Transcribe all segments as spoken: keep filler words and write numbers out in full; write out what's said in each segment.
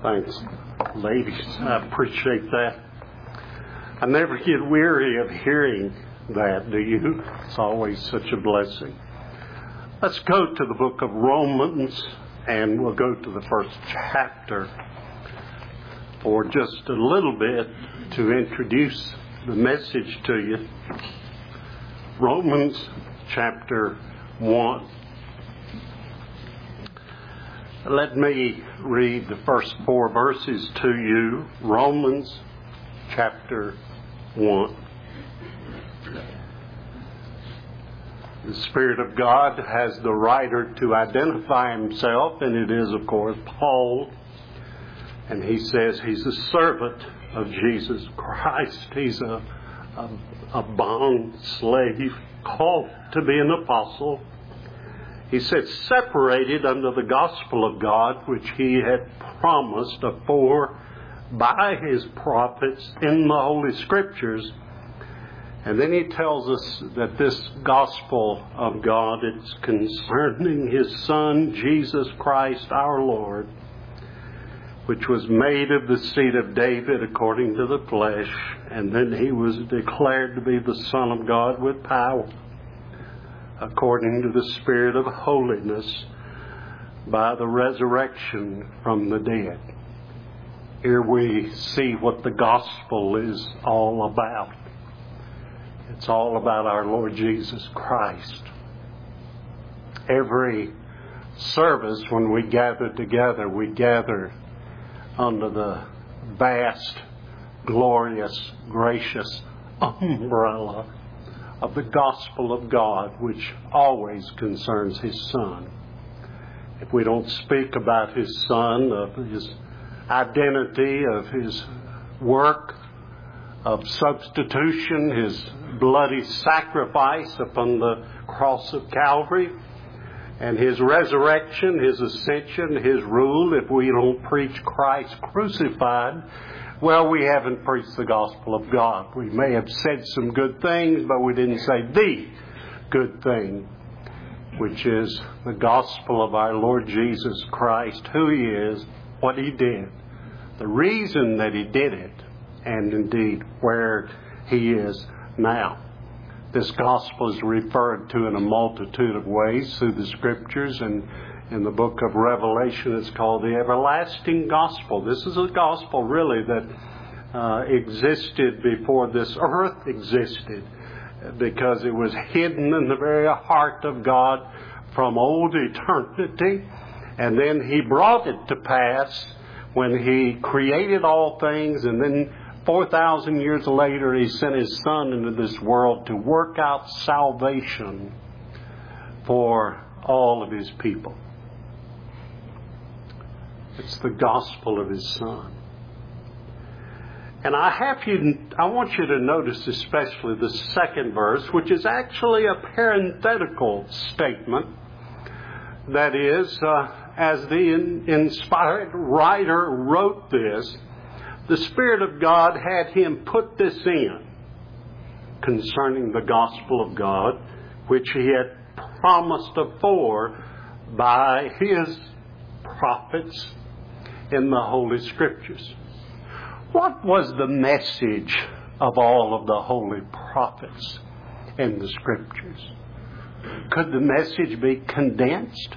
Thanks, ladies. I appreciate that. I never get weary of hearing that, do you? It's always such a blessing. Let's go to the book of Romans, and we'll go to the first chapter for just a little bit to introduce the message to you. Romans chapter one. Let me read the first four verses to you. Romans chapter one. The Spirit of God has the writer to identify himself, and it is, of course, Paul. And he says he's a servant of Jesus Christ. He's a, a, a bond slave called to be an apostle. He said, separated under the gospel of God, which he had promised afore by his prophets in the Holy Scriptures. And then he tells us that this gospel of God, it's concerning his Son, Jesus Christ our Lord, which was made of the seed of David according to the flesh. And then he was declared to be the Son of God with power, according to the Spirit of holiness, by the resurrection from the dead. Here we see what the gospel is all about. It's all about our Lord Jesus Christ. Every service, when we gather together, we gather under the vast, glorious, gracious umbrella of the gospel of God, which always concerns his Son. If we don't speak about his Son, of his identity, of his work of substitution, his bloody sacrifice upon the cross of Calvary, and his resurrection, his ascension, his rule, if we don't preach Christ crucified, well, we haven't preached the gospel of God. We may have said some good things, but we didn't say the good thing, which is the gospel of our Lord Jesus Christ, who he is, what he did, the reason that he did it, and indeed where he is now. This gospel is referred to in a multitude of ways through the Scriptures, and in the book of Revelation it's called the everlasting gospel. This is a gospel really that uh, existed before this earth existed, because it was hidden in the very heart of God from old eternity, and then he brought it to pass when he created all things, and then four thousand years later he sent his Son into this world to work out salvation for all of his people. It's the gospel of his Son. And I have you, I want you to notice especially the second verse, which is actually a parenthetical statement. That is, uh, as the in, inspired writer wrote this, the Spirit of God had him put this in concerning the gospel of God, which he had promised afore by his prophets in the Holy Scriptures. What was the message of all of the holy prophets in the Scriptures? Could the message be condensed?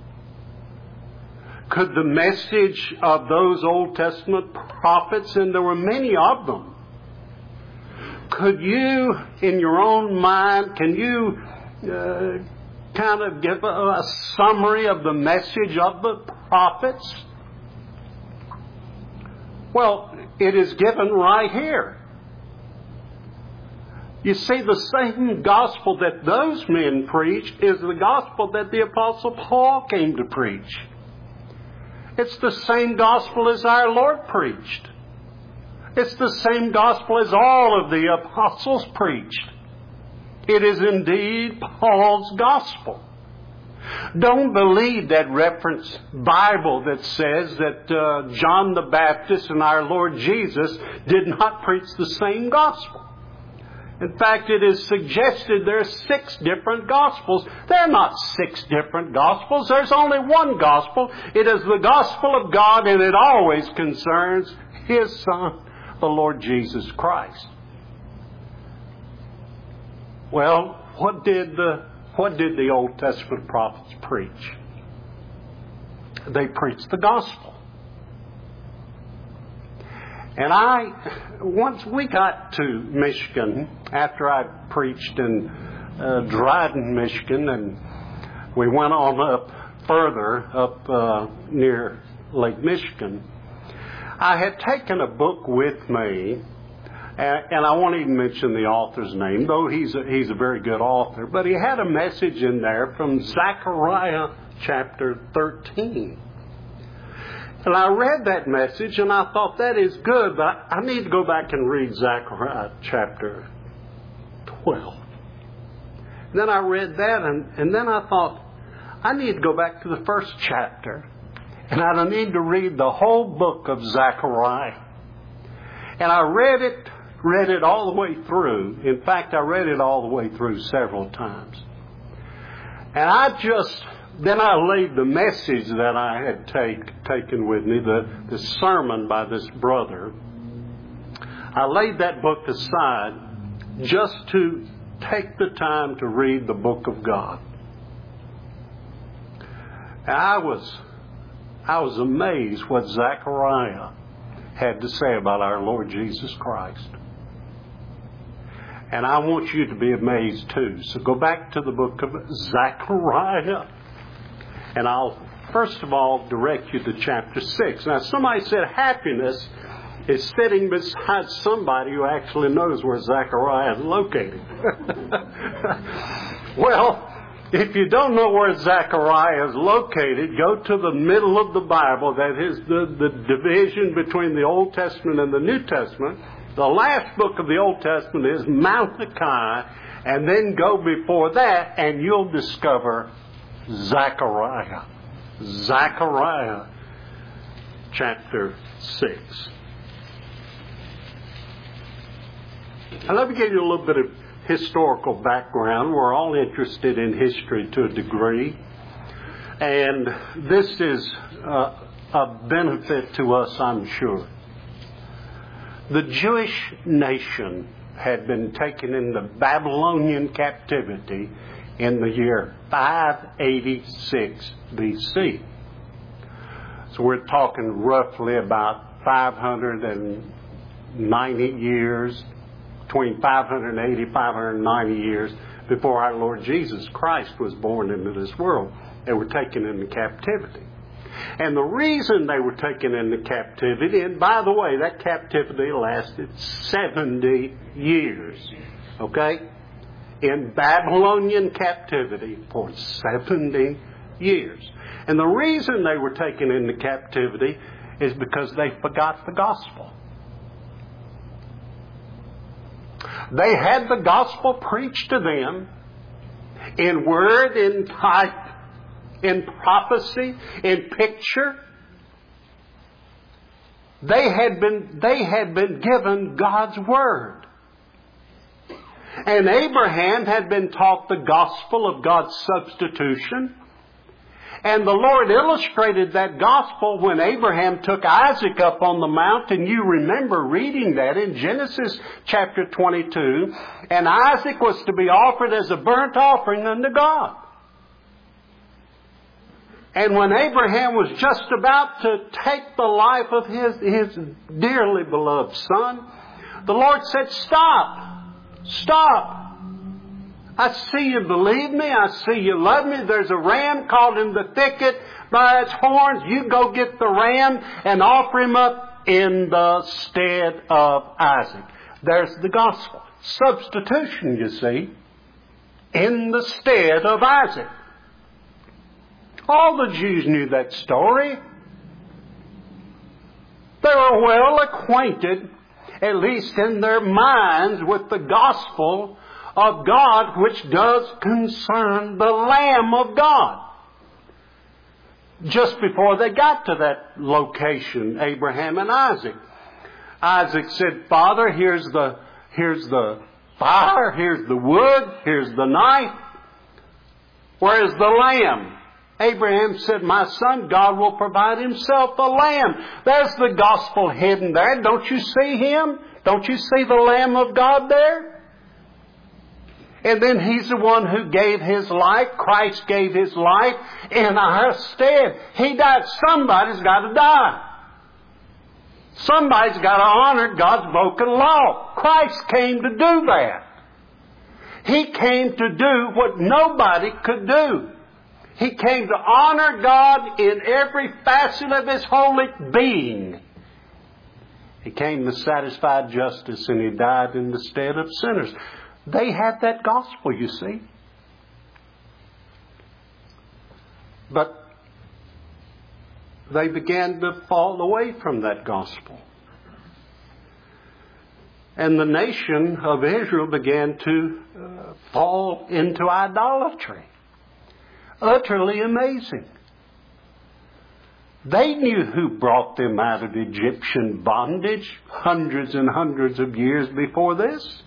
Could the message of those Old Testament prophets, and there were many of them, could you, in your own mind, can you uh, kind of give a, a summary of the message of the prophets? Well, it is given right here. You see, the same gospel that those men preached is the gospel that the Apostle Paul came to preach. It's the same gospel as our Lord preached. It's the same gospel as all of the apostles preached. It is indeed Paul's gospel. Don't believe that reference Bible that says that uh, John the Baptist and our Lord Jesus did not preach the same gospel. In fact, it is suggested there are six different Gospels. There are not six different Gospels. There's only one Gospel. It is the Gospel of God, and it always concerns His Son, the Lord Jesus Christ. Well, what did the, what did the Old Testament prophets preach? They preached the Gospel. And I, once we got to Michigan, after I preached in uh, Dryden, Michigan, and we went on up further, up uh, near Lake Michigan, I had taken a book with me, and, and I won't even mention the author's name, though he's a, he's a very good author, but he had a message in there from Zechariah chapter thirteen. And I read that message and I thought, that is good, but I need to go back and read Zechariah chapter twelve. And then I read that and, and then I thought, I need to go back to the first chapter. And I need to read the whole book of Zechariah. And I read it, read it all the way through. In fact, I read it all the way through several times. And I just... Then I laid the message that I had take, taken with me, the, the sermon by this brother. I laid that book aside just to take the time to read the book of God. And I was, I was amazed what Zechariah had to say about our Lord Jesus Christ. And I want you to be amazed too. So go back to the book of Zechariah. And I'll, first of all, direct you to chapter six. Now, somebody said happiness is sitting beside somebody who actually knows where Zechariah is located. Well, if you don't know where Zechariah is located, go to the middle of the Bible. That is the, the division between the Old Testament and the New Testament. The last book of the Old Testament is Malachi. And then go before that and you'll discover Zechariah. Zechariah chapter six. Now let me give you a little bit of historical background. We're all interested in history to a degree. And this is uh, a benefit to us, I'm sure. The Jewish nation had been taken into Babylonian captivity in the year five eighty-six B C. So we're talking roughly about five hundred ninety years, between five hundred eighty and five hundred ninety years before our Lord Jesus Christ was born into this world. They were taken into captivity. And the reason they were taken into captivity, and by the way, that captivity lasted seventy years. Okay? In Babylonian captivity for seventy years. And the reason they were taken into captivity is because they forgot the gospel. They had the gospel preached to them in word, in type, in prophecy, in picture. They had been, they had been given God's word. And Abraham had been taught the gospel of God's substitution. And the Lord illustrated that gospel when Abraham took Isaac up on the mount. And you remember reading that in Genesis chapter twenty-two. And Isaac was to be offered as a burnt offering unto God. And when Abraham was just about to take the life of his, his dearly beloved son, the Lord said, stop. Stop. I see you believe me. I see you love me. There's a ram caught in the thicket by its horns. You go get the ram and offer him up in the stead of Isaac. There's the gospel. Substitution, you see, in the stead of Isaac. All the Jews knew that story. They were well acquainted, at least in their minds, with the gospel of God, which does concern the Lamb of God. Just before they got to that location, Abraham and Isaac, Isaac said, Father, here's the, here's the fire, here's the wood, here's the knife. Where is the lamb? Abraham said, my son, God will provide himself a lamb. There's the gospel hidden there. Don't you see him? Don't you see the Lamb of God there? And then he's the one who gave his life. Christ gave his life in our stead. He died. Somebody's got to die. Somebody's got to honor God's broken law. Christ came to do that. He came to do what nobody could do. He came to honor God in every facet of His holy being. He came to satisfy justice, and He died in the stead of sinners. They had that gospel, you see. But they began to fall away from that gospel. And the nation of Israel began to uh, fall into idolatry. Utterly amazing. They knew who brought them out of Egyptian bondage hundreds and hundreds of years before this.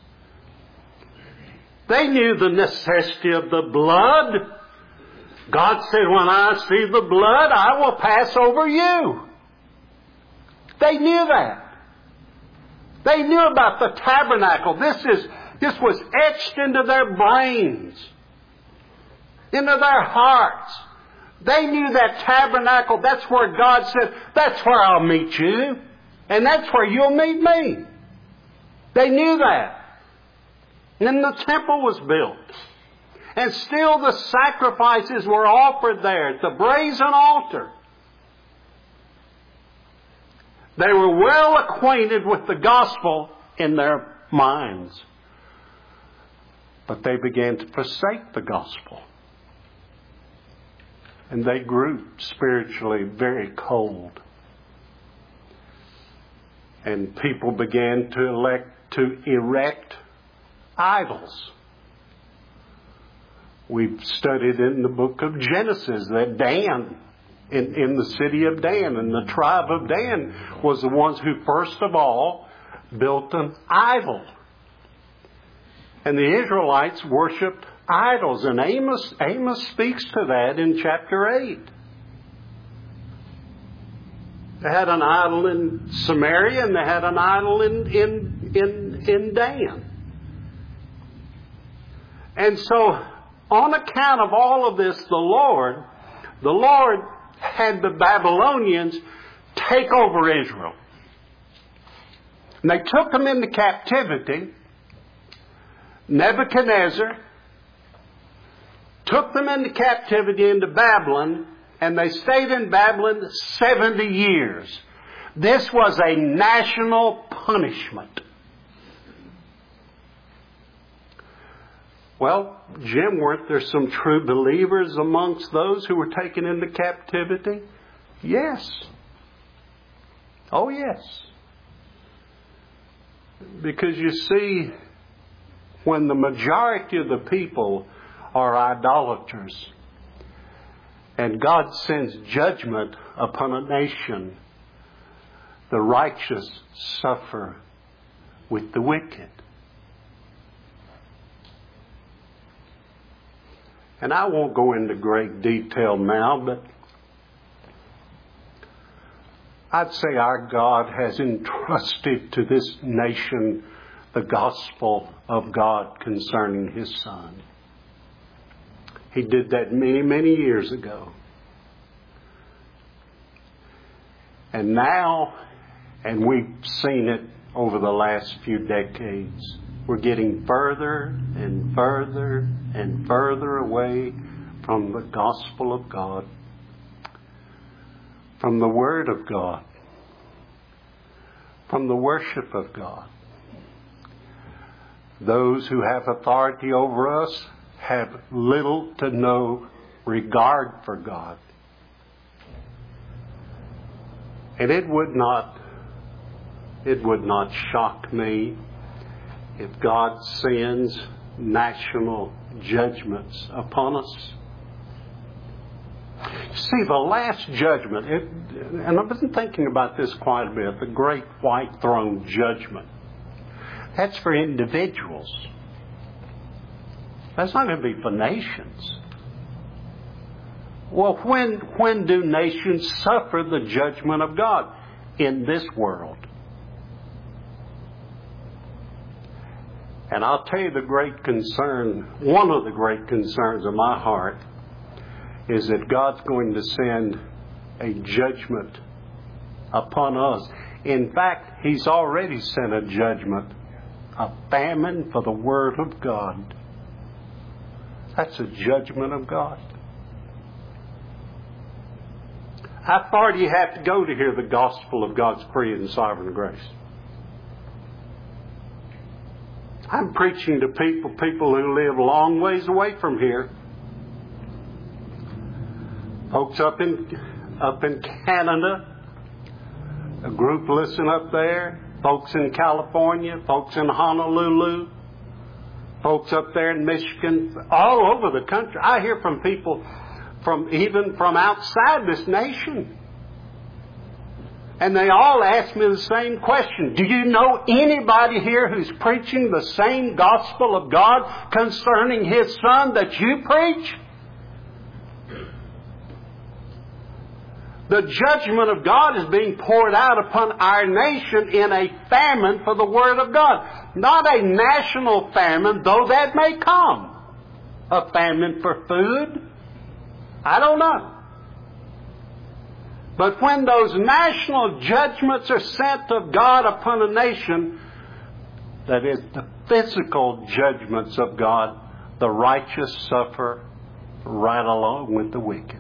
They knew the necessity of the blood. God said, when I see the blood, I will pass over you. They knew that. They knew about the tabernacle. This is, this was etched into their brains, into their hearts. They knew that tabernacle. That's where God said, that's where I'll meet you. And that's where you'll meet me. They knew that. And then the temple was built. And still the sacrifices were offered there at the brazen altar. They were well acquainted with the gospel in their minds. But they began to forsake the gospel. And they grew spiritually very cold. And people began to elect to erect idols. We've studied in the book of Genesis that Dan, in, in the city of Dan, and the tribe of Dan, was the ones who first of all built an idol. And the Israelites worshipped idols. And Amos, Amos speaks to that in chapter eight. They had an idol in Samaria and they had an idol in, in, in, in Dan. And so, on account of all of this, the Lord, the Lord had the Babylonians take over Israel. And they took them into captivity. Nebuchadnezzar took them into captivity into Babylon, and they stayed in Babylon seventy years. This was a national punishment. Well, Jim, weren't there some true believers amongst those who were taken into captivity? Yes. Oh, yes. Because you see, when the majority of the people are idolaters, and God sends judgment upon a nation, the righteous suffer with the wicked. And I won't go into great detail now, but I'd say our God has entrusted to this nation the gospel of God concerning His Son. He did that many, many years ago. And now, and we've seen it over the last few decades, we're getting further and further and further away from the gospel of God, from the Word of God, from the worship of God. Those who have authority over us have little to no regard for God. And it would not, it would not shock me if God sends national judgments upon us. See, the last judgment, it, and I've been thinking about this quite a bit, the great white throne judgment. That's for individuals. That's not going to be for nations. Well, when, when do nations suffer the judgment of God? In this world. And I'll tell you the great concern, one of the great concerns of my heart, is that God's going to send a judgment upon us. In fact, He's already sent a judgment, a famine for the Word of God. That's a judgment of God. How far do you have to go to hear the gospel of God's free and sovereign grace? I'm preaching to people, people who live long ways away from here. Folks up in up in Canada, a group listen up there. Folks in California, folks in Honolulu, folks up there in Michigan, all over the country. I hear from people from even from outside this nation. And they all ask me the same question. Do you know anybody here who's preaching the same gospel of God concerning His Son that you preach? The judgment of God is being poured out upon our nation in a famine for the Word of God. Not a national famine, though that may come. A famine for food? I don't know. But when those national judgments are sent of God upon a nation, that is the physical judgments of God, the righteous suffer right along with the wicked.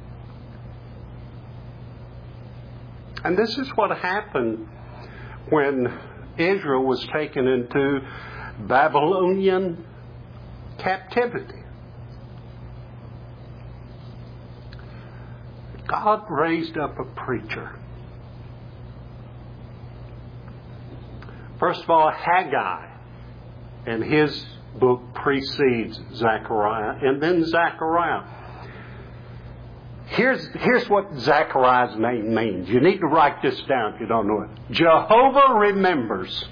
And this is what happened when Israel was taken into Babylonian captivity. God raised up a preacher. First of all, Haggai, and his book precedes Zechariah, and then Zechariah. Here's, here's what Zechariah's name means. You need to write this down if you don't know it. Jehovah remembers.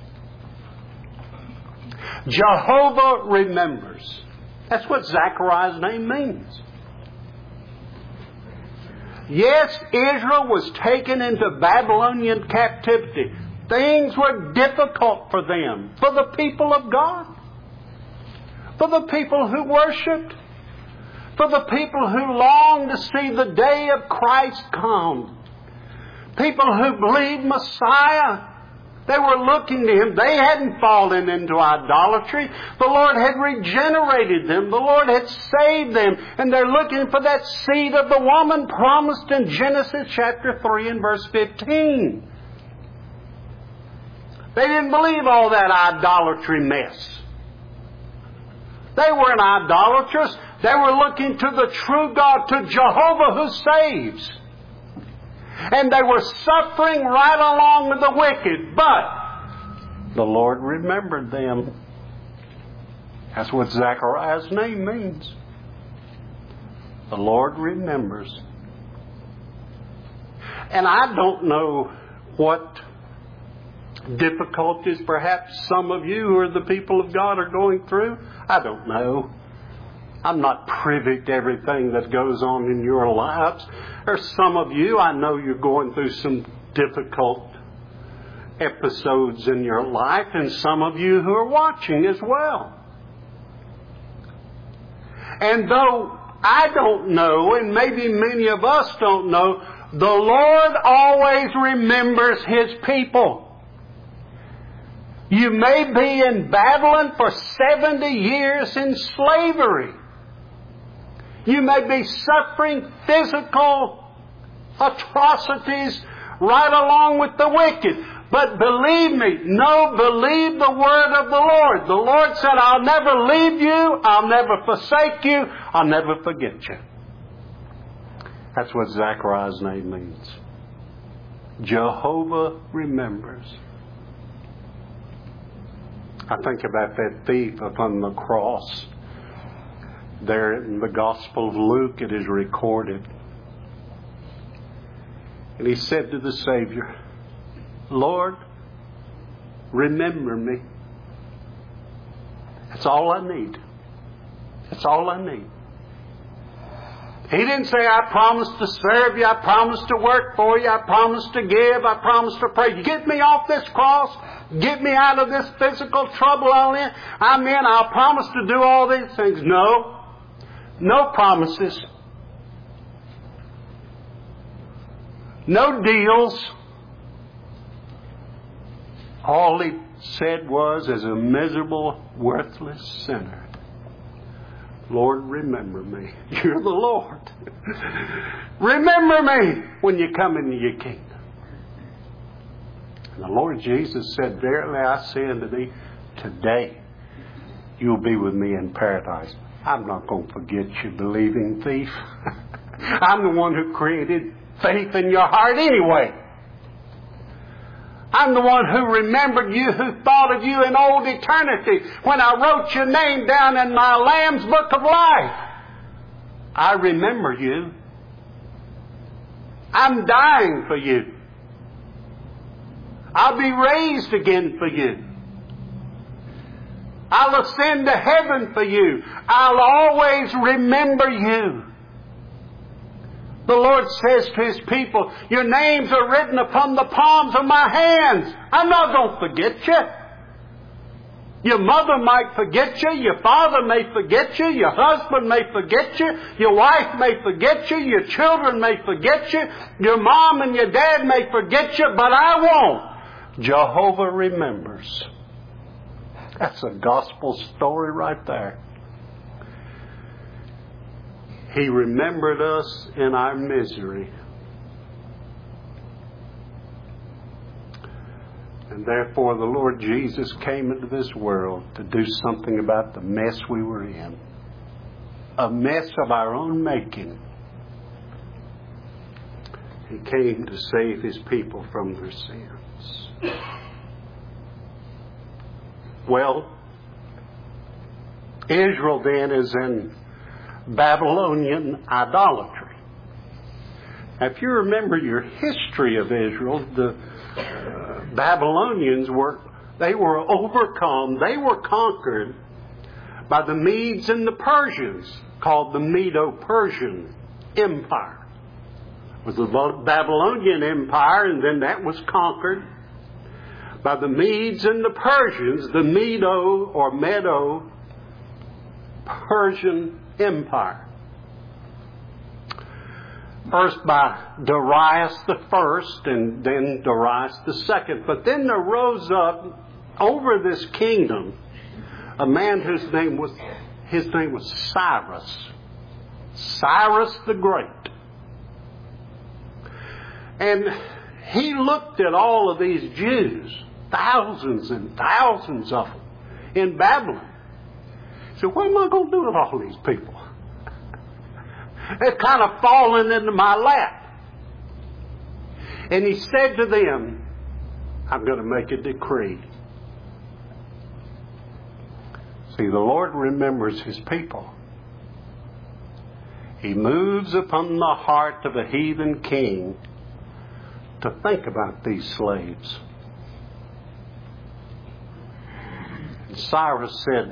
Jehovah remembers. That's what Zechariah's name means. Yes, Israel was taken into Babylonian captivity. Things were difficult for them, for the people of God, for the people who worshipped, for the people who longed to see the day of Christ come. People who believed Messiah. They were looking to Him. They hadn't fallen into idolatry. The Lord had regenerated them. The Lord had saved them. And they're looking for that seed of the woman promised in Genesis chapter three and verse fifteen. They didn't believe all that idolatry mess. They weren't idolaters. They were looking to the true God, to Jehovah who saves. And they were suffering right along with the wicked. But the Lord remembered them. That's what Zechariah's name means. The Lord remembers. And I don't know what difficulties perhaps some of you who are the people of God are going through. I don't know. I'm not privy to everything that goes on in your lives. Or some of you, I know you're going through some difficult episodes in your life, and some of you who are watching as well. And though I don't know, and maybe many of us don't know, the Lord always remembers His people. You may be in Babylon for seventy years in slavery. You may be suffering physical atrocities right along with the wicked. But believe me, no, believe the word of the Lord. The Lord said, I'll never leave you. I'll never forsake you. I'll never forget you. That's what Zechariah's name means. Jehovah remembers. I think about that thief upon the cross. There in the Gospel of Luke it is recorded. And he said to the Savior, Lord, remember me. That's all I need. That's all I need. He didn't say, I promise to serve you, I promise to work for you, I promise to give, I promise to pray. Get me off this cross, get me out of this physical trouble I'm in. I'm in, I'll promise to do all these things. No. No promises. No deals. All He said was, as a miserable, worthless sinner, Lord, remember me. You're the Lord. Remember me when you come into your kingdom. And the Lord Jesus said, verily I say unto thee, today you'll be with me in paradise. I'm not going to forget you, believing thief. I'm the one who created faith in your heart anyway. I'm the one who remembered you, who thought of you in old eternity when I wrote your name down in my Lamb's Book of Life. I remember you. I'm dying for you. I'll be raised again for you. I'll ascend to heaven for you. I'll always remember you. The Lord says to His people, your names are written upon the palms of my hands. I'm not going to forget you. Your mother might forget you. Your father may forget you. Your husband may forget you. Your wife may forget you. Your children may forget you. Your mom and your dad may forget you, but I won't. Jehovah remembers. That's a gospel story right there. He remembered us in our misery. And therefore the Lord Jesus came into this world to do something about the mess we were in. A mess of our own making. He came to save His people from their sins. Well, Israel then is in Babylonian idolatry. Now, if you remember your history of Israel, the uh, Babylonians were, they were overcome, they were conquered by the Medes and the Persians, called the Medo-Persian Empire. It was the Babylonian Empire, and then that was conquered by the Medes and the Persians, the Medo or Medo-Persian Empire. First by Darius the first and then Darius the second. But then there rose up over this kingdom a man whose name was his name was Cyrus. Cyrus the Great. And he looked at all of these Jews, thousands and thousands of them, in Babylon. So what am I going to do with all these people? They're kind of falling into my lap. And he said to them, I'm going to make a decree. See, the Lord remembers His people. He moves upon the heart of a heathen king to think about these slaves. And Cyrus said,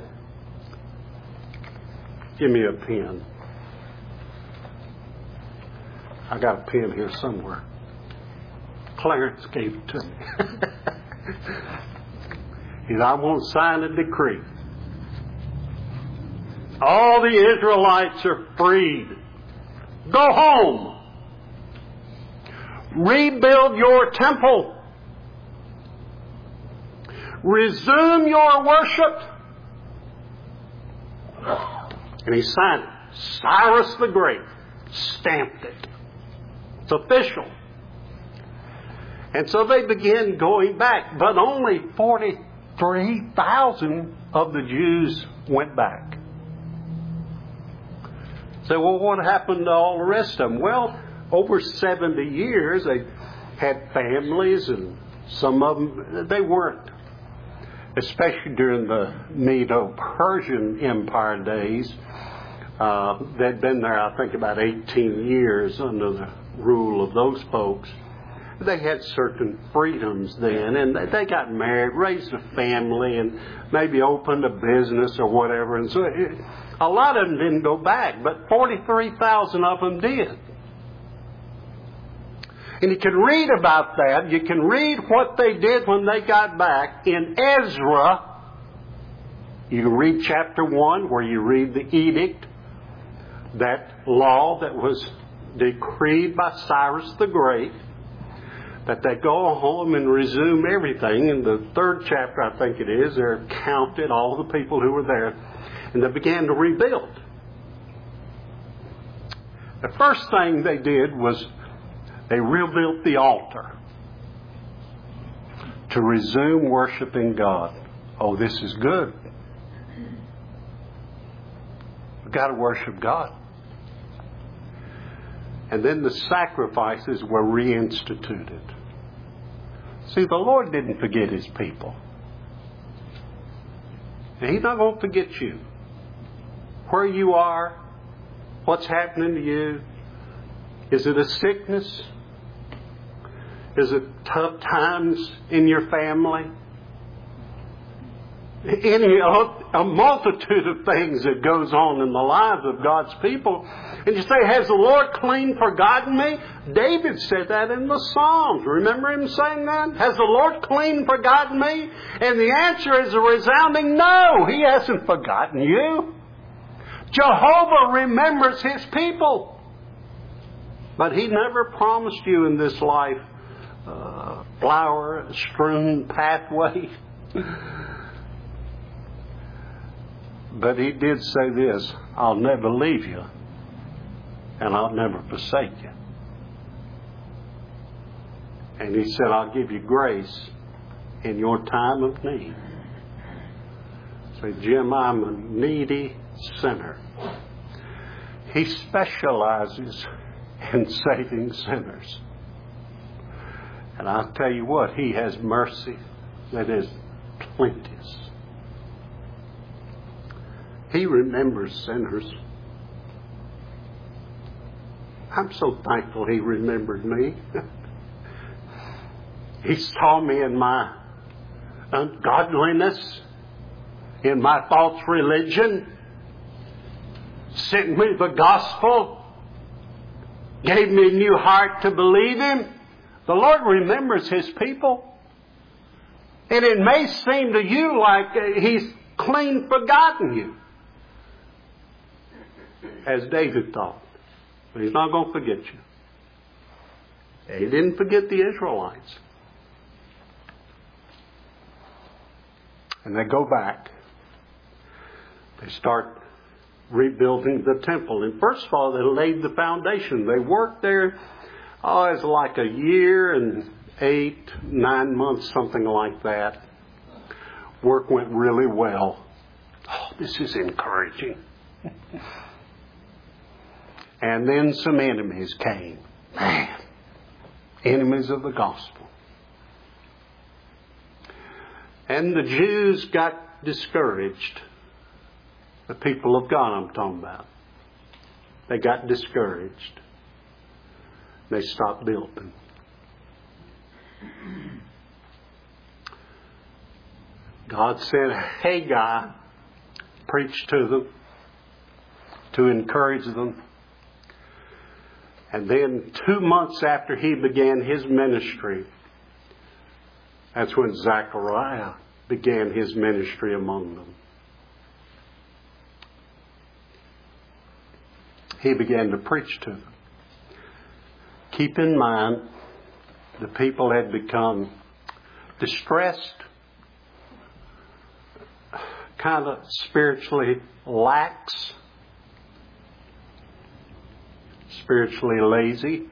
give me a pen. I got a pen here somewhere. Clarence gave it to me. He said, I want to sign a decree. All the Israelites are freed. Go home. Rebuild your temple. Resume your worship. And he signed it. Cyrus the Great stamped it. It's official. And so they began going back, but only forty-three thousand of the Jews went back. So, well, what happened to all the rest of them? Well, over seventy years, they had families, and some of them, they weren't. Especially during the Medo-Persian Empire days. Uh, they'd been there, I think, about eighteen years under the rule of those folks. they had certain freedoms then, and they got married, raised a family, and maybe opened a business or whatever. And so it, a lot of them didn't go back, but forty-three thousand of them did. And you can read about that. You can read what they did when they got back in Ezra. You can read chapter one where you read the edict, that law that was decreed by Cyrus the Great, that they go home and resume everything. In the third chapter, I think it is, they're counted, all the people who were there, and they began to rebuild. The first thing they did was they rebuilt the altar to resume worshiping God. Oh, this is good. We've got to worship God. And then the sacrifices were reinstituted. See, the Lord didn't forget His people. And He's not going to forget you. Where you are, what's happening to you. Is it a sickness? Is it tough times in your family? Any a multitude of things that goes on in the lives of God's people. And you say, has the Lord clean forgotten me? David said that in the Psalms. Remember him saying that? Has the Lord clean forgotten me? And the answer is a resounding no. He hasn't forgotten you. Jehovah remembers His people. But He never promised you in this life uh, flower-strewn pathway. But He did say this, I'll never leave you and I'll never forsake you. And He said, I'll give you grace in your time of need. Say, Jim, I'm a needy sinner. He specializes in saving sinners. And I'll tell you what, He has mercy that is plenteous. He remembers sinners. I'm so thankful He remembered me. He saw me in my ungodliness, in my false religion, sent me the gospel, gave me a new heart to believe Him. The Lord remembers His people. And it may seem to you like He's clean forgotten you, as David thought. But He's not going to forget you. He didn't forget the Israelites. And they go back. They start rebuilding the temple. And first of all, they laid the foundation. They worked there, oh, it's like a year and eight, nine months, something like that. Work went really well. Oh, this is encouraging. And then some enemies came. Man, enemies of the gospel. And the Jews got discouraged. The people of God I'm talking about. They got discouraged. They stopped building. God said, Haggai preached to them to encourage them. And then two months after he began his ministry, that's when Zechariah began his ministry among them. He began to preach to them. Keep in mind, the people had become distressed, kind of spiritually lax, spiritually lazy,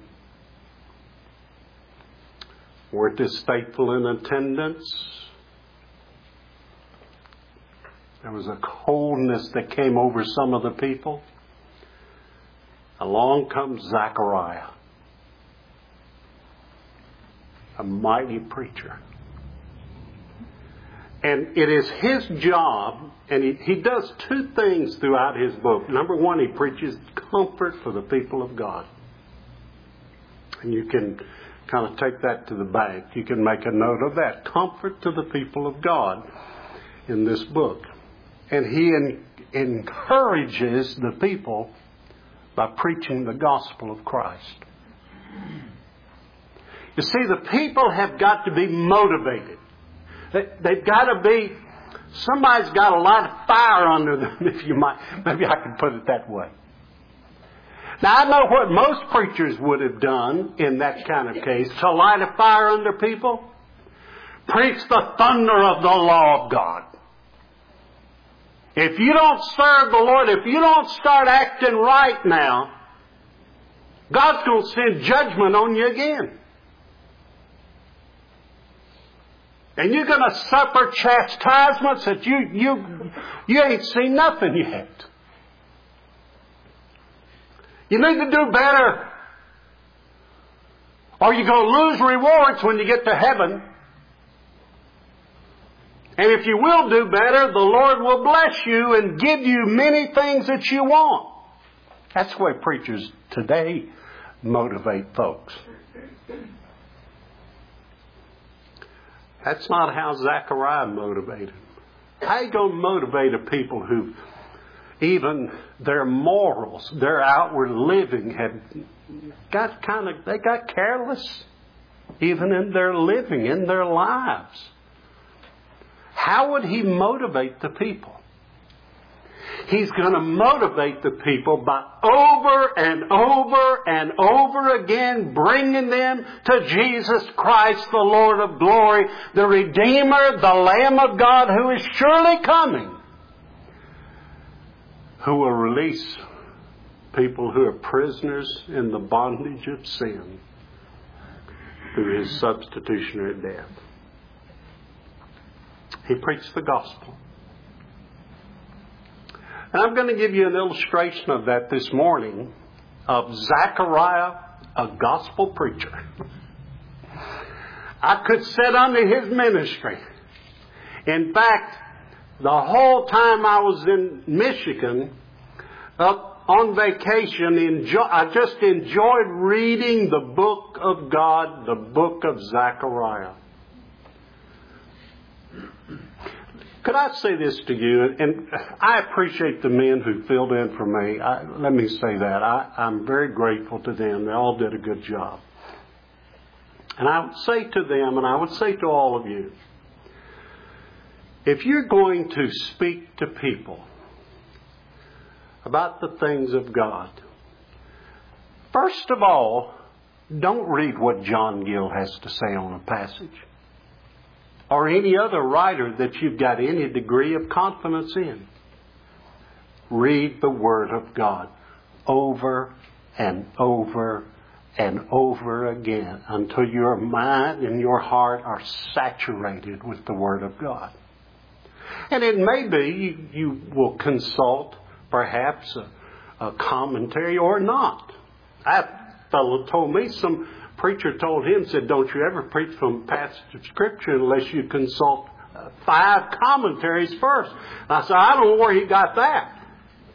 weren't as faithful in attendance. There was a coldness that came over some of the people. Along comes Zechariah, a mighty preacher. And it is his job, and he, he does two things throughout his book. Number one, he preaches comfort for the people of God. And you can kind of take that to the bank. You can make a note of that. Comfort to the people of God in this book. And he en- encourages the people by preaching the gospel of Christ. You see, the people have got to be motivated. They, they've got to be, somebody's got a lot of fire under them, if you might, maybe I can put it that way. Now, I know what most preachers would have done in that kind of case to light a fire under people. Preach the thunder of the law of God. If you don't serve the Lord, if you don't start acting right now, God's going to send judgment on you again. And you're going to suffer chastisements that you, you, you ain't seen nothing yet. You need to do better. Or you're going to lose rewards when you get to heaven. And if you will do better, the Lord will bless you and give you many things that you want. That's the way preachers today motivate folks. That's not how Zechariah motivated. How are you going to motivate a people who even their morals, their outward living had got kind of, they got careless even in their living, in their lives? How would he motivate the people? He's going to motivate the people by over and over and over again bringing them to Jesus Christ, the Lord of glory, the Redeemer, the Lamb of God who is surely coming, who will release people who are prisoners in the bondage of sin through his substitutionary death. He preached the gospel. And I'm going to give you an illustration of that this morning, of Zechariah, a gospel preacher. I could sit under his ministry. In fact, the whole time I was in Michigan, up on vacation, enjoy, I just enjoyed reading the book of God, the book of Zechariah. Could I say this to you? And I appreciate the men who filled in for me. I, let me say that. I, I'm very grateful to them. They all did a good job. And I would say to them, and I would say to all of you, if you're going to speak to people about the things of God, first of all, don't read what John Gill has to say on a passage, or any other writer that you've got any degree of confidence in. Read the Word of God over and over and over again until your mind and your heart are saturated with the Word of God. And it may be you, you will consult perhaps a, a commentary or not. That fellow told me, some preacher told him, said, don't you ever preach from a passage of Scripture unless you consult uh, five commentaries first. And I said, I don't know where he got that.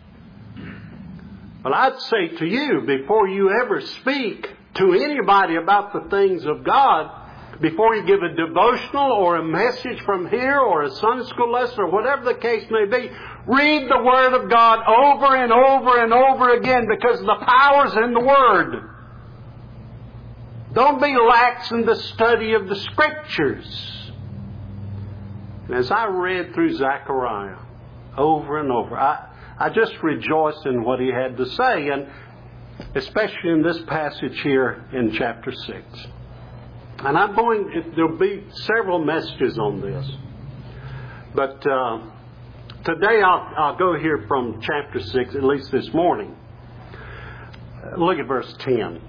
But I'd say to you, before you ever speak to anybody about the things of God, before you give a devotional or a message from here or a Sunday school lesson or whatever the case may be, read the Word of God over and over and over again, because the power's in the Word. Don't be lax in the study of the Scriptures. And as I read through Zechariah over and over, I, I just rejoiced in what he had to say, and especially in this passage here in chapter six. And I'm going, there'll be several messages on this. But uh, today I'll, I'll go here from chapter six, at least this morning. Look at verse ten.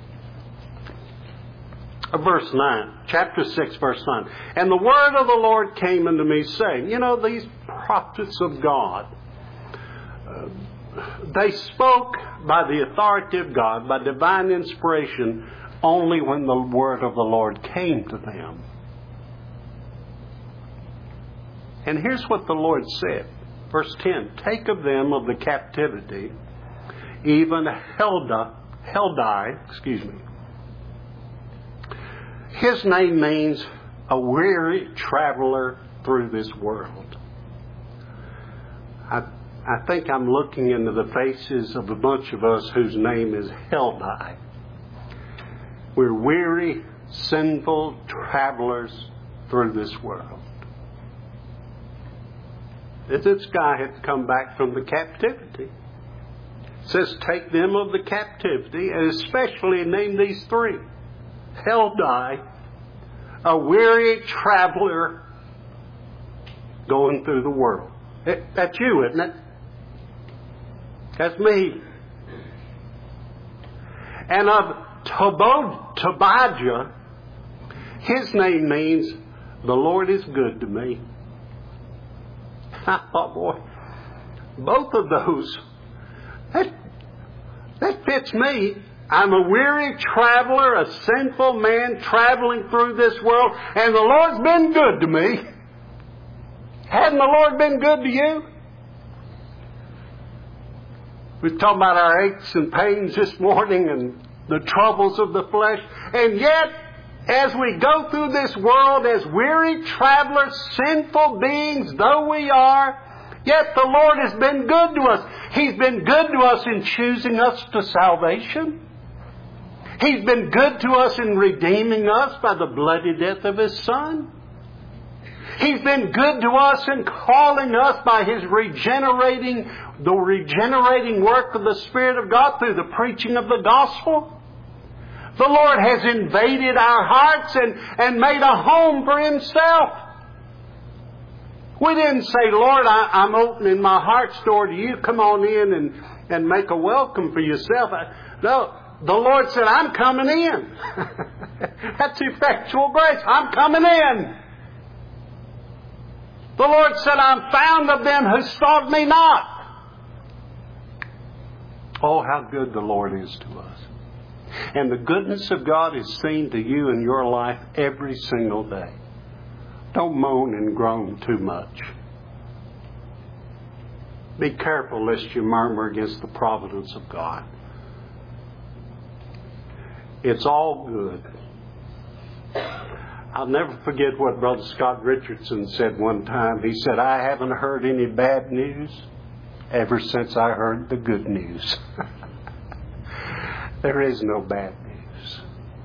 Verse nine, chapter six, verse nine. And the word of the Lord came unto me, saying, you know, these prophets of God, uh, they spoke by the authority of God, by divine inspiration, only when the word of the Lord came to them. And here's what the Lord said. Verse ten, take of them of the captivity, even Helda, Heldai, excuse me, His name means a weary traveler through this world. I, I think I'm looking into the faces of a bunch of us whose name is Heldai. We're weary, sinful travelers through this world. This guy had come back from the captivity. It says, take them of the captivity, and especially name these three. Heldai, a weary traveler going through the world. It, that's you, isn't it? That's me. And of Tobod, Tobadjah, his name means the Lord is good to me. Oh boy, both of those, that, that fits me. I'm a weary traveler, a sinful man traveling through this world, and the Lord's been good to me. Hasn't the Lord been good to you? We were talking about our aches and pains this morning and the troubles of the flesh, and yet, as we go through this world as weary travelers, sinful beings though we are, yet the Lord has been good to us. He's been good to us in choosing us to salvation. He's been good to us in redeeming us by the bloody death of His Son. He's been good to us in calling us by His regenerating, the regenerating work of the Spirit of God through the preaching of the gospel. The Lord has invaded our hearts and, and made a home for Himself. We didn't say, Lord, I, I'm opening my heart's door to you. Come on in and, and make a welcome for yourself. No, the Lord said, I'm coming in. That's effectual grace. I'm coming in. The Lord said, I'm found of them who sought me not. Oh, how good the Lord is to us. And the goodness of God is seen to you in your life every single day. Don't moan and groan too much. Be careful lest you murmur against the providence of God. It's all good. I'll never forget what Brother Scott Richardson said one time. He said, I haven't heard any bad news ever since I heard the good news. There is no bad news.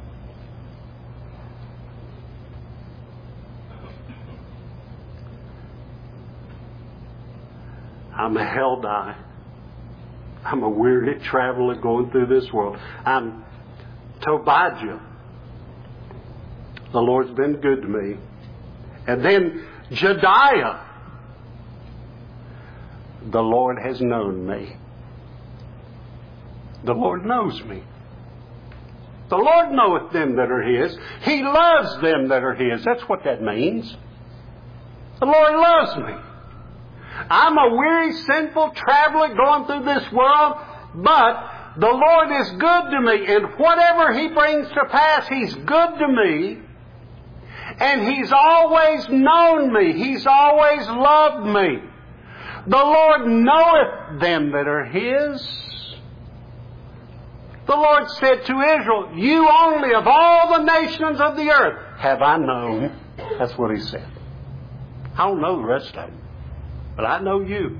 I'm a Heldai. I'm a weary traveler going through this world. I'm Tobadjah. The Lord's been good to me. And then Jedaiah. The Lord has known me. The Lord knows me. The Lord knoweth them that are His. He loves them that are His. That's what that means. The Lord loves me. I'm a weary, sinful traveler going through this world, but the Lord is good to me. And whatever He brings to pass, He's good to me. And He's always known me. He's always loved me. The Lord knoweth them that are His. The Lord said to Israel, you only of all the nations of the earth have I known. That's what He said. I don't know the rest of them, but I know you.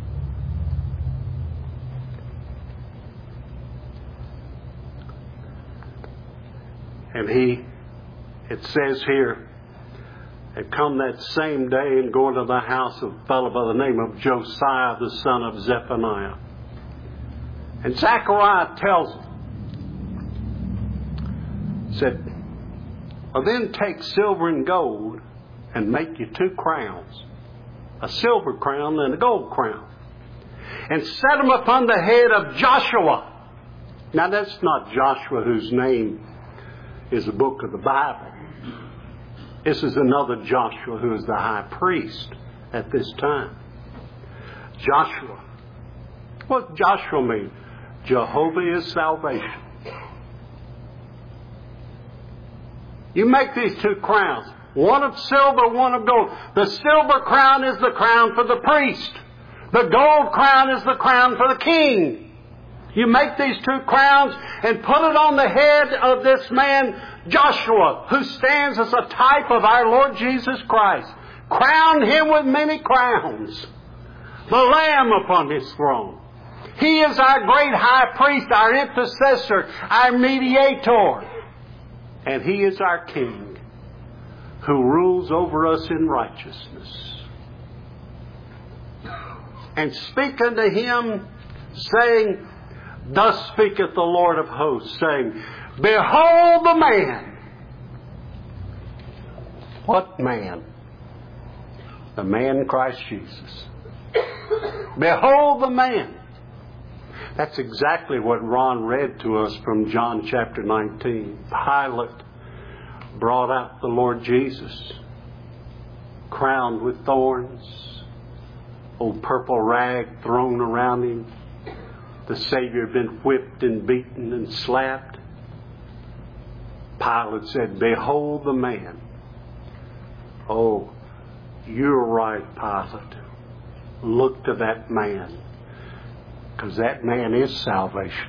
And He, it says here, had come that same day and going to the house of a fellow by the name of Josiah, the son of Zephaniah. And Zechariah tells him, said, well, then take silver and gold and make you two crowns, a silver crown and a gold crown, and set them upon the head of Joshua. Now that's not Joshua whose name is the book of the Bible. This is another Joshua who is the high priest at this time. Joshua. What does Joshua mean? Jehovah is salvation. You make these two crowns, one of silver, one of gold. The silver crown is the crown for the priest. The gold crown is the crown for the king. You make these two crowns and put it on the head of this man, Joshua, who stands as a type of our Lord Jesus Christ. Crown him with many crowns. The Lamb upon his throne. He is our great high priest, our intercessor, our mediator. And he is our King, who rules over us in righteousness. And speak unto him, saying, Thus speaketh the Lord of hosts, saying, Behold the man. What man? The man Christ Jesus. Behold the man. That's exactly what Ron read to us from John chapter nineteen. Pilate brought out the Lord Jesus, crowned with thorns, old purple rag thrown around him. The Savior had been whipped and beaten and slapped. Pilate said, Behold the man. Oh, you're right, Pilate. Look to that man. Because that man is salvation.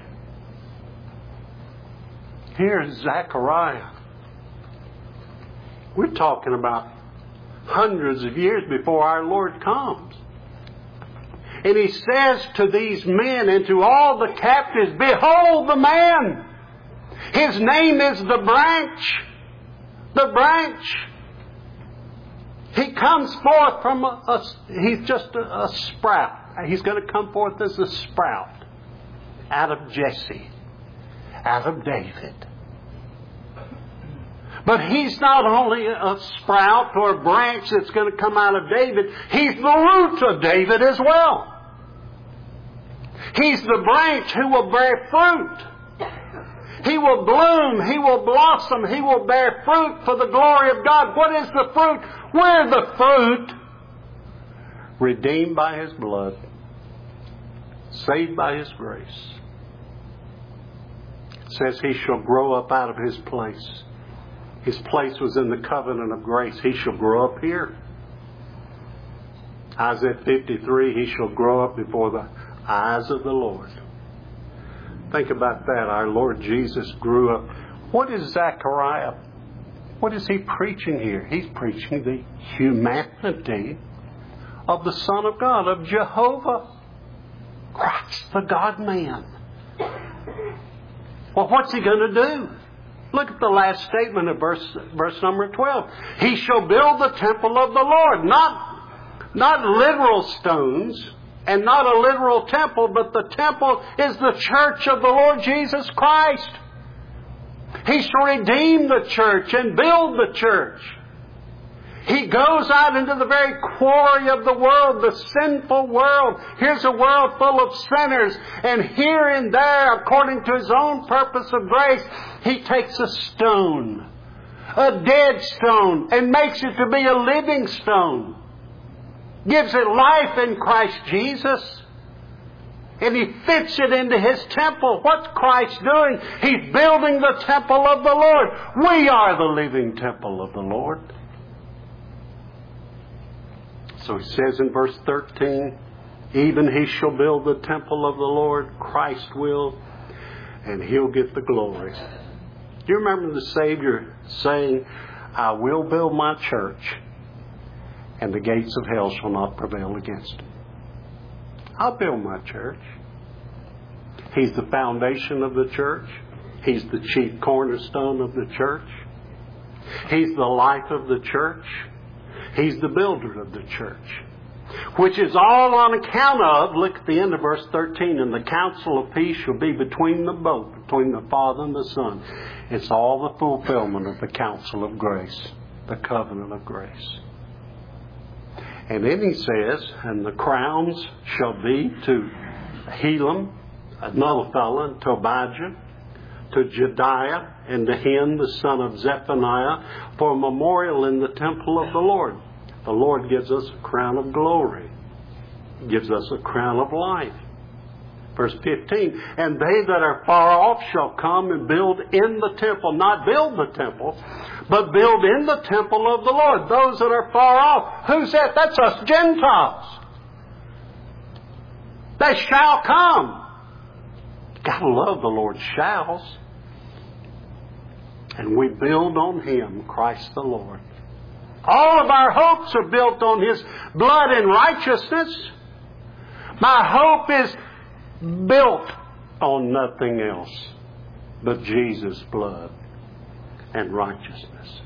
Here's Zechariah. We're talking about hundreds of years before our Lord comes. And he says to these men and to all the captives, Behold the man. His name is the branch. The branch. He comes forth from a, a he's just a, a sprout. He's going to come forth as a sprout out of Jesse, out of David. But he's not only a sprout or a branch that's going to come out of David, he's the root of David as well. He's the branch who will bear fruit. He will bloom, he will blossom, he will bear fruit for the glory of God. What is the fruit? We're the fruit. Redeemed by his blood. Saved by his grace. It says he shall grow up out of his place. His place was in the covenant of grace. He shall grow up here. Isaiah fifty-three, he shall grow up before the eyes of the Lord. Think about that. Our Lord Jesus grew up. What is Zechariah? What is he preaching here? He's preaching the humanity of the Son of God, of Jehovah. Christ, the God-man. Well, what's he going to do? Look at the last statement of verse, verse number twelve. He shall build the temple of the Lord. Not, not literal stones and not a literal temple, but the temple is the church of the Lord Jesus Christ. He shall redeem the church and build the church. He goes out into the very quarry of the world, the sinful world. Here's a world full of sinners. And here and there, according to his own purpose of grace, he takes a stone, a dead stone, and makes it to be a living stone. Gives it life in Christ Jesus. And he fits it into his temple. What's Christ doing? He's building the temple of the Lord. We are the living temple of the Lord. So he says in verse thirteen, even he shall build the temple of the Lord, Christ will, and he'll get the glory. Do you remember the Savior saying, I will build my church, and the gates of hell shall not prevail against it? I'll build my church. He's the foundation of the church. He's the chief cornerstone of the church. He's the life of the church. He's the builder of the church. Which is all on account of, look at the end of verse thirteen, and the counsel of peace shall be between them both, between the Father and the Son. It's all the fulfillment of the counsel of grace, the covenant of grace. And then he says, and the crowns shall be to Helam, another fellow, and Tobijah, to Jediah, and to him, the son of Zephaniah, for a memorial in the temple of the Lord. The Lord gives us a crown of glory. He gives us a crown of life. Verse fifteen, and they that are far off shall come and build in the temple. Not build the temple, but build in the temple of the Lord. Those that are far off. Who's that? That's us Gentiles. They shall come. got to love the Lord shouts. And we build on Him, Christ the Lord. All of our hopes are built on His blood and righteousness. My hope is built on nothing else but Jesus' blood and righteousness.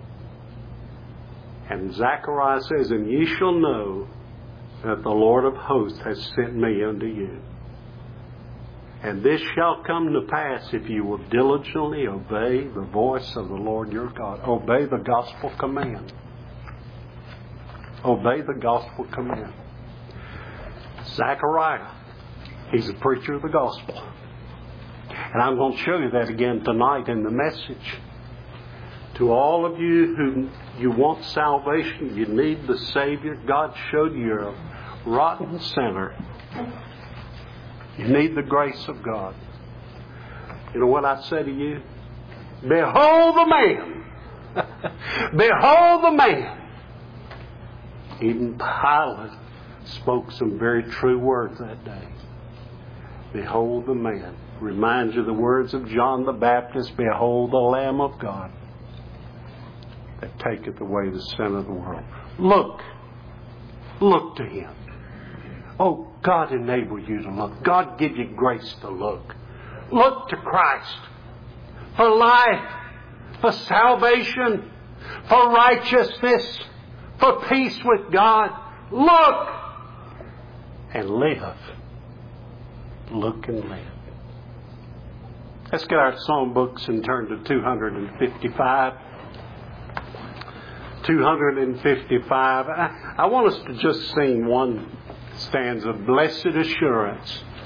And Zechariah says, and ye shall know that the Lord of hosts has sent me unto you. And this shall come to pass if you will diligently obey the voice of the Lord your God. Obey the gospel command. Obey the gospel command. Zechariah, he's a preacher of the gospel. And I'm going to show you that again tonight in the message. To all of you who you want salvation, you need the Savior. God showed you you're a rotten sinner. You need the grace of God. You know what I say to you? Behold the man. Behold the man. Even Pilate spoke some very true words that day. Behold the man. Reminds you of the words of John the Baptist. Behold the Lamb of God that taketh away the sin of the world. Look. Look to Him. Oh, God enable you to look. God give you grace to look. Look to Christ for life, for salvation, for righteousness, for peace with God. Look and live. Look and live. Let's get our song books and turn to two fifty-five. two fifty-five. I, I want us to just sing one stanza. Blessed assurance,